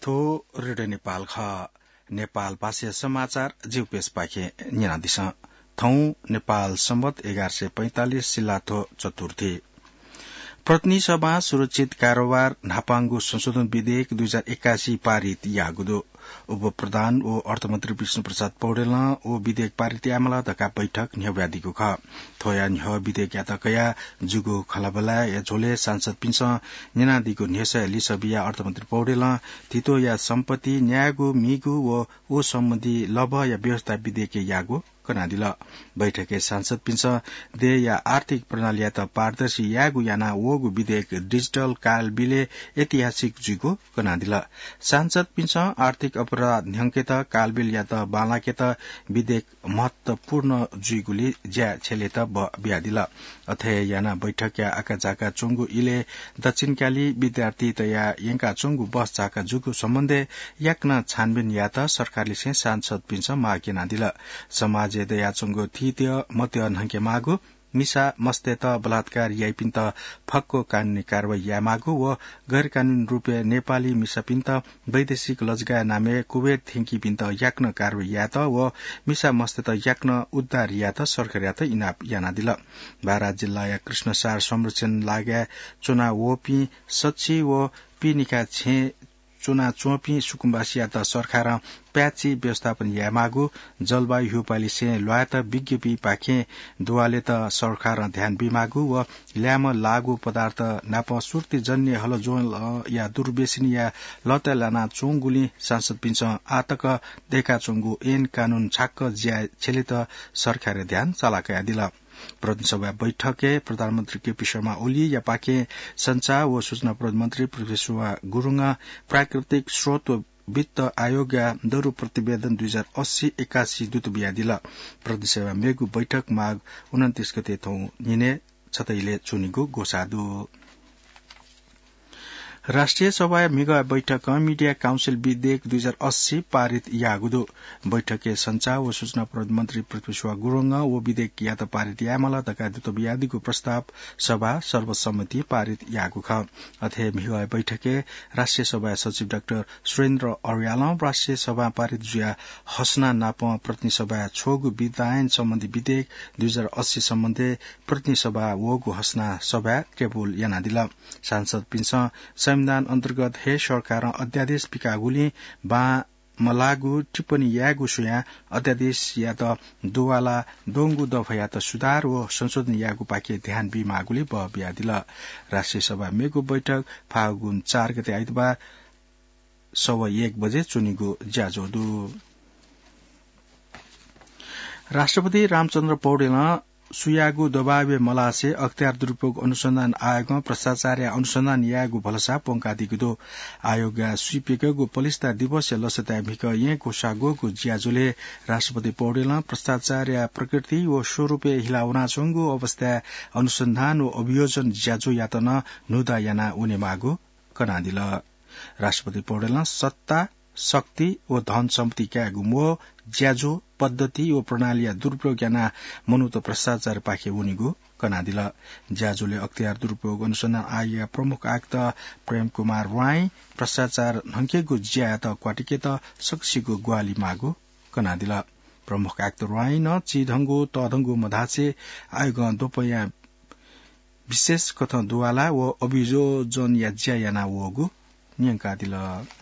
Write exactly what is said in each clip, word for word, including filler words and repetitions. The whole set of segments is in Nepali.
थो रेडियो नेपाल ख नेपाल भाषा समाचार जीवपेश पाखे निना दिस थौ नेपाल सम्बत एघार सय पैंतालिस सिलाथो चतुर्थी प्रतिनिधि सभा सुरक्षित कारोबार नापाङ्गु संशोधन विधेयक दुई हजार एक्कासी पारित यागुदो उप प्रधान ओ अर्थमन्त्री विष्णु प्रसाद पौडेल ओ विधेयक पारित यामला धका बैठक न्यव्यादिको ख थोया न्य विधेयक यात कया जुगो खलाबला या झोले सांसद पिंस निनादिको न्यस लिसबिया अर्थमन्त्री पौडेल तितो या सम्पत्ति न्यायगु मिगु ओ ओ सम्बन्धी लभ या व्यवस्था विधेयक यागु कनादिल बैठके सांसद पिंस दे या आर्थिक प्रणाली या त पारदर्शी यागु याना वोगु विधेयक डिजिटल काल बिले ऐतिहासिक जुगो कनादिल सांसद पिंस आर्थिक अपराध न्यंकेत कालबिल या त बालाकेत विधेयक महत्वपूर्ण जुगुली ज्या छेलेत ब्यादिल अथय याना बैठक या आका जाका चोंगु इले दक्षिणकाली विद्यार्थी तया यंका चोंगु बस जाका जुगु सम्बन्धे याक्न छानबिन या त सरकारले से सांसद पिंस मागेना दिल समाज दया चोंगो थित्य मत्य नहके मागु मिसा मस्तेत बलात्कार याइपिन्त फक्को कानूनी कारवाही या मागु व गैर कानूनी रूपे नेपाली मिसा पिन्त वैदेशिक लजगा नामे कुवेत थिंकी पिन्त याक्न कारवाही या त व मिसा मस्तेत याक्न उद्धार या त सरकार या त इनाप याना दिल बारा जिल्ला या कृष्णसार संरक्षण लाग्या चुना वोपी सच्ची व पिनिका छे चुना चोपी सुकुम्बासिया त सरकार प्याची व्यवस्थापन या मागु जलवायु हुपाली से ल्वात विज्ञपी पाखे दुवाले त सरकार ध्यान बिमागु व ल्याम लागु पदार्थ नाप सुर्ती जन्य हल जोल या दुर्वेसिनी या लत लाना चोंगुली सांसद पिंच आतक देखा चोंगु एन कानून छाक्क ज्या छेले त सरकार ध्यान चलाकया दिल प्रतिनिधि बैठके प्रधानमन्त्री केपी शर्मा ओली या पाके संचार व सूचना प्रधानमन्त्री प्रोफेसर गुरुङ प्राकृतिक स्रोत वित्त आयोग दरु प्रतिवेदन दुई हजार अस्सी एक्कासी दूत बिया दिल प्रतिनिधि मेगु बैठक माघ उन्तीस गते थौ निने छतैले चुनिगु गोसादु राष्ट्रिय सभा मिग बैठक मीडिया काउन्सिल विधेयक दुई हजार अस्सी पारित यागुदो बैठके संचार व सूचना प्रधानमन्त्री पृथ्वीश्वर गुरुङ ओ विधेयक या त पारित यामला तका दूत बियादिको प्रस्ताव सभा सर्वसम्मति पारित यागु ख अथे मिग बैठके राष्ट्रिय सभा सचिव डाक्टर सुरेन्द्र अर्याल राष्ट्रिय सभा पारित जुया हसना नाप प्रतिनिधि सभा छोगु विधायन सम्बन्धी विधेयक दुई हजार अस्सी सम्बन्धे प्रतिनिधि सभा वोगु हसना सभा टेबुल याना दिल सांसद पिंस संविधान अन्तर्गत हे सरकार अध्यादेश पिकागुली बा मलागु टिप्पणी यागु सुया अध्यादेश या त दुवाला डोंगु दफया त सुधार व संशोधन यागु पाके ध्यान बिमागुली ब बिया दिल राष्ट्रिय सभा मेगु बैठक फागुन चार गते आइतबार सवा एक बजे चुनिगु ज्याजोदु राष्ट्रपति रामचन्द्र पौडेल सुयागु दबावे मलासे अख्तियार दुरूपयोग अनुसन्धान आयोग भ्रष्टाचार अनुसन्धान यागु भलसा पोंकादिगुदो आयोग सुइपेगु पलिस्ता दिवस लसता भिक ये कोसागोगु ज्याजुले राष्ट्रपति पौडेल भ्रष्टाचार प्रकृति व स्वरूपे हिलाउना चोंगु अवस्था अनुसन्धान व अभियोजन ज्याजो यातन नुदा याना उने मागु कनादिल राष्ट्रपति पौडेल सत्ता शक्ति व धन सम्पत्ति क्यागु मो ज्याजो पद्धति व प्रणाली दुरूपयोग याना मनुत भ्रष्टाचार पाखे उनीगु कनादिल ज्याजोले अख्तियार दुरूपयोग अनुसन्धान आयोग प्रमुख आयुक्त प्रेम कुमार राई भ्रष्टाचार नंकेगु ज्या त क्वाटिके त सक्सीगु ग्वाली मागु कनादिल प्रमुख आयुक्त राई न चिधंगु तधंगु मधाचे आयोग दोपया विशेष कथन दुवाला व अभियोजन या ज्या याना वगु नियंकादिल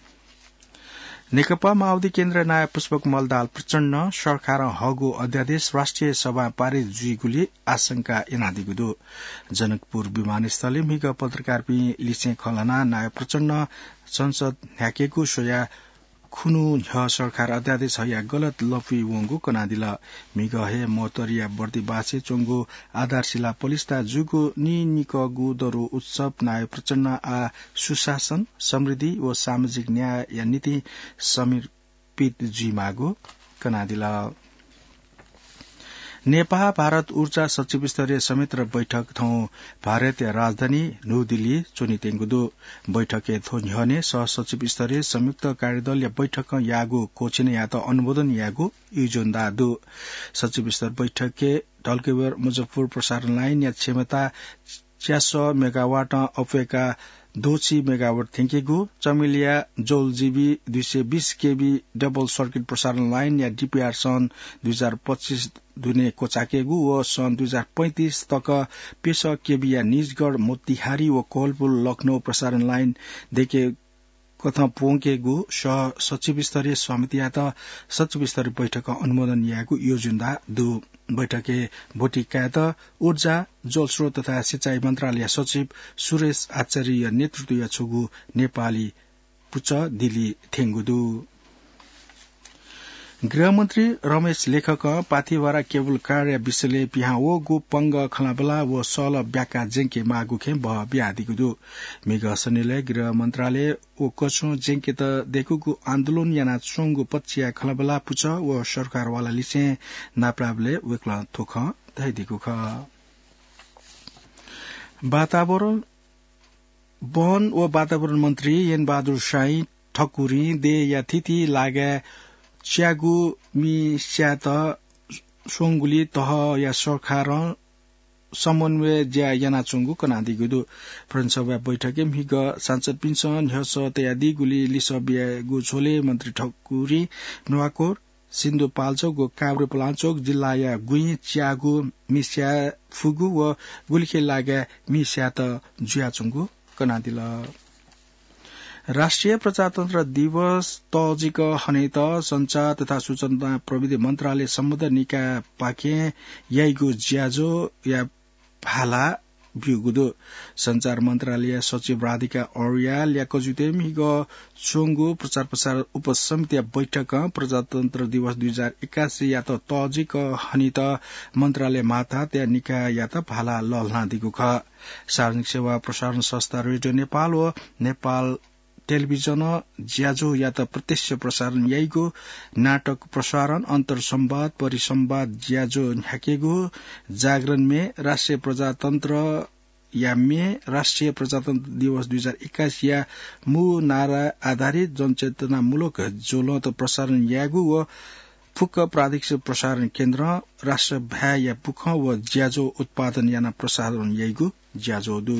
नेकपा माओवादी केन्द्र नायक पुष्पकमल दाल प्रचण्ड सरकार हगु अध्यादेश राष्ट्रिय सभा पारित जुइगुली आशंका एनादिगुदो जनकपुर विमानस्थल मिग पत्रकार पि लिसे खलना नायक प्रचण्ड संसद ह्याकेगु सोया खुनु ह सरकार अध्यादेश हया गलत लफी वंगु कनादिल मिग हे मोतरिया बर्दी बासे चोंगु आधारशिला पलिस्ता जुगु नि निकगु दरु उत्सव नाय प्रचण्ड आ सुशासन समृद्धि व सामाजिक न्याय या नीति समर्पित जिमागु कनादिल नेपाल भारत ऊर्जा सचिव स्तरीय समिति बैठक थौ भारतीय राजधानी न्यू दिल्ली चुनितेंगुदो बैठके थो न्हने सह सचिव स्तरीय संयुक्त कार्यदल या बैठक यागु कोचिने या त अनुमोदन यागु युजोन्दादु सचिव स्तर बैठके ढल्केवर मुजफ्फर प्रसारण लाइन या क्षमता चार सौ मेगावाट अपेका दोची मेगावाट थेंकेगु चमेलिया जौलजीबी दुई सय बीस केबी डबल सर्किट प्रसारण लाइन या डीपीआर सन् दुई हजार पच्चीस दुने कोचाकेगु व सन् दुई हजार पैंतीस तक पेश केबी या निजगढ़ मोतिहारी व कोहलपुर लखनऊ प्रसारण लाइन देखे कथा पोंकेगु सह सचिव स्तरीय समिति या त सचिव स्तरीय बैठक अनुमोदन यागु योजना दु बैठके भोटिकात ऊर्जा जलस्रोत तथा सिंचाई मन्त्रालय सचिव सुरेश आचार्य नेतृत्व छुगु नेपाली पुच दिली थेंगुदु गृहमन्त्री रमेश लेखक पाथिवारा केबुल कार्य विषयले पिहाओ गु पंग खलाबला व सल ब्याका जेंके मागुखे ब ब्यादिगुदु मेघ सनिले गृह मन्त्रालय ओ कछो जेंके त देखुगु आन्दोलन याना चोंगु पच्चिया खलाबला पुच व सरकारवाला लिसे नाप्राबले वेक्ला थोख धैदिगु ख वातावरण वन व वातावरण मन्त्री एन बहादुर शाही ठकुरी दे या थिति लागे च्यागु मिस्यात सोंगुली तह या सरकार समन्वय ज्या याना चुंगु कनादिगुदु प्रदेशसभा बैठके मिग सांसद पिन्सन हस तयादी गुली लिसबिया गु छोले मन्त्री ठकुरी नुवाकोर सिन्धु पाल्चोक गो काभ्रे पलाञ्चोक जिल्ला या गुई च्यागु मिस्या फुगु व गुलिखे लागे मिस्यात जुया चुंगु कनादिल राष्ट्रिय प्रजातन्त्र दिवस तजिक हनेत संचार तथा सूचना प्रविधि मन्त्रालय सम्बद्ध निका पाखे याइगु ज्याजो या भाला बिउगुदो संचार मन्त्रालय सचिव राधिका और्याल या कजुते मिग चोंगु प्रचार प्रसार उपसमिति बैठक प्रजातन्त्र दिवस दुई हजार एकासी या त तजिक हनित मन्त्रालय माथा त्या निका या त भाला लल्ना दिगु ख सार्वजनिक सेवा प्रसारण संस्था रेडियो नेपाल व नेपाल टेलिभिजन ज्याजो या त प्रत्यक्ष प्रसारण याइगो नाटक प्रसारण अन्तर संवाद परिसंवाद ज्याजो ह्याकेगो जागरण में राष्ट्रिय प्रजातन्त्र या में राष्ट्रिय प्रजातन्त्र दिवस दुई हजार एक्काइस या मु नारा आधारित जनचेतनामूलक जोलत प्रसारण यागु व फुक्क प्रादेशिक प्रसारण केन्द्र राष्ट्र भ्या या पुख व ज्याजो उत्पादन याना प्रसारण याइगु ज्याजो दु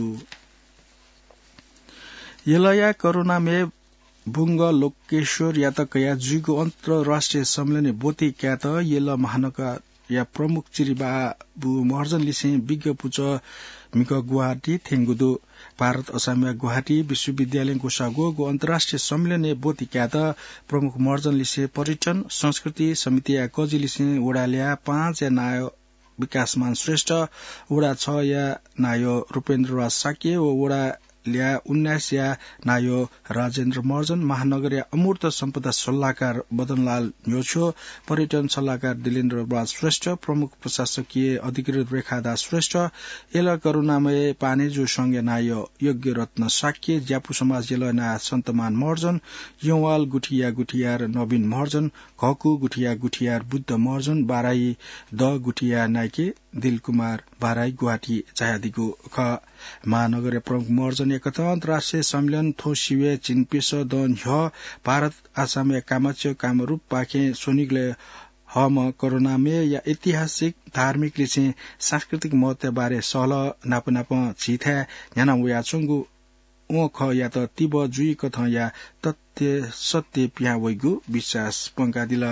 यलया कोरोना में बुंग लोकेश्वर या त कया जुगो अन्तर्राष्ट्रिय सम्मेलन बोती क्या त यल महानगर या प्रमुख चिरिबा बु महर्जन लिसे विज्ञ पुच मिक गुवाहाटी थेंगुदो भारत असमिया गुवाहाटी विश्वविद्यालय गोसागो गो अन्तर्राष्ट्रिय सम्मेलन बोती क्या त प्रमुख महर्जन लिसे पर्यटन संस्कृति समिति या कजी लिसे वडाल्या पाँच या नायो विकासमान श्रेष्ठ वडा छ या नायो रूपेन्द्र राज साके व वडा ल्या उन्नाइस या नायो राजेन्द्र महर्जन महानगर या अमूर्त सम्पदा सल्लाहकार बदनलाल न्योछो पर्यटन सल्लाहकार दिलेन्द्र राज श्रेष्ठ प्रमुख प्रशासकीय अधिकृत रेखादास श्रेष्ठ एल करूणामय पानेजु संघ नायो योग्य रत्न साक्य ज्यापु समाज जेल ना सन्तमान महर्जन यौवाल गुठिया गुठियार नवीन महर्जन घकु गुठिया गुठियार बुद्ध महर्जन बाराई द गुठिया नाइके दिल कुमार बाराई गुवाहाटी चायादिको ख महानगर प्रमुख महर्जन एकता अन्तर्राष्ट्रिय सम्मेलन थो शिवे चिनपेश दन ह भारत आसाम या कामाच्य कामरूप पाखे सोनिगले हम कोरोनामे या ऐतिहासिक धार्मिक लिसे सांस्कृतिक महत्व बारे सल नाप नाप छिथा याना वयाचंगु ओ ख या त तिब जुई कथ या तथ्य सत्य पिया वैगु विश्वास पंकादिल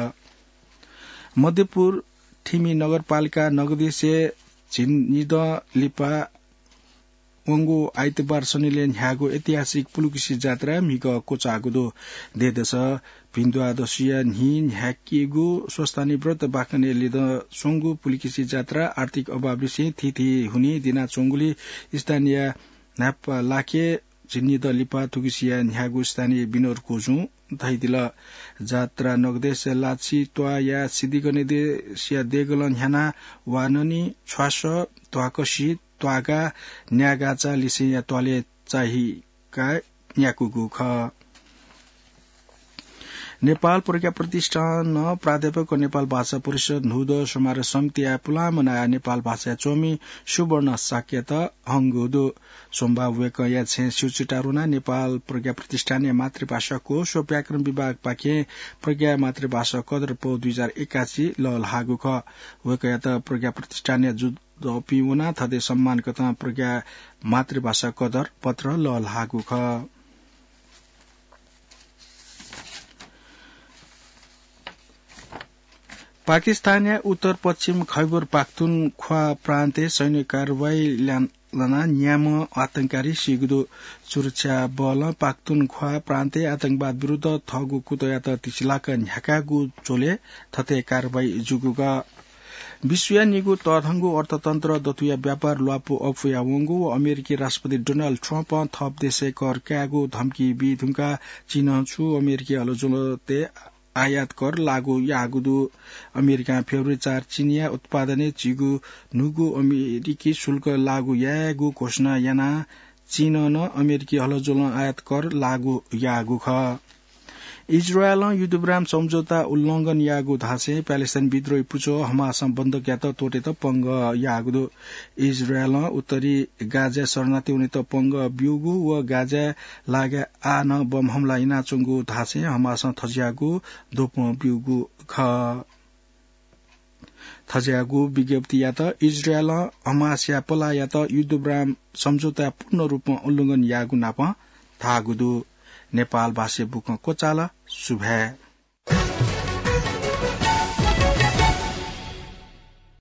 मध्यपुर ठिमी नगरपालिका नगदेशे झिनिद लिपा वंगो आइतबार शनिले ह्यागो ऐतिहासिक पुलुकिसी जात्रा मिग कोचागुदो देदस भिन्दुआ दसिया हि ह्याकिगु स्वस्तानी व्रत बाकने लिद सोंगु पुलुकिसी जात्रा आर्थिक अभाव विषय थिथि हुने दिना चोंगुली स्थानीय नाप लाखे झिनिद लिपा तुकिसिया ह्यागु स्थानीय बिनोर कोजु धैदिल जात्रा नगदेश लाछि त्वा या सिद्धिगने देशिया देगलन ह्याना वाननी छ्वास त्वाकसी त्वागा न्यागाचा लिसे या त्वाले चाही का न्याकुगु ख नेपाल प्रज्ञा प्रतिष्ठान प्राध्यापक नेपाल भाषा परिषद नुद समारोह समिति पुलाम नयाँ नेपाल भाषा चोमी सुवर्ण साक्यत हंगुदो सोमबावेक या छे सुचिटारुना नेपाल प्रज्ञा प्रतिष्ठान या मातृभाषा कोश व व्याकरण विभाग पाके प्रज्ञा मातृभाषा कदर पौ दुई हजार एकासी लल हागु ख वेक या त प्रज्ञा प्रतिष्ठान या पिउना थदे सम्मान कता प्रज्ञा मातृभाषा कदर पत्र ल लागू ख पाकिस्तान उत्तर पश्चिम खैबर पाख्तुनख्वा प्रान्ते सैन्य कारवाही लना न्याम आतंककारी सिगदो सुरक्षा बल पाख्तुनख्वा प्रान्ते आतंकवाद विरूद्ध थगु कुतयात तिसिलाक न्याकागु चोले थते कारवाही जुगुगा विश्व निगु तथंगु अर्थतन्त्र दतुया व्यापार ल्वापो अफुयावंगु अमेरिकी राष्ट्रपति डोनाल्ड ट्रम्प थप देशे कर क्यागु धम्की बिधुंका चीन छु अमेरिकी अलोजोलते आयात कर लागू यागुदु अमेरिका फेब्रुअरी चार चिनिया उत्पादने चिगु नुगु अमेरिकी शुल्क लागू यागु घोषणा याना चीन न अमेरिकी हलजोल आयात कर लागू यागु ख इजरायल युद्धविराम सम्झौता उल्लंघन यागु धासे प्यालेस्टाइन विद्रोही पुचो हमास बन्द ज्ञात तोटे त पंग यागुदो इजरायल उत्तरी गाजा शरणार्थी हुने त पंग ब्युगु व गाजा लागे आ न बम हमला इना चुंगु धासे हमास थज्यागु दोप ब्युगु ख थज्यागु विज्ञप्ति या त इजरायल हमास या पला या त युद्धविराम सम्झौता पूर्ण रूपमा उल्लंघन यागु नाप थागुदु नेपाल भाषा बुक कोचाला सुभे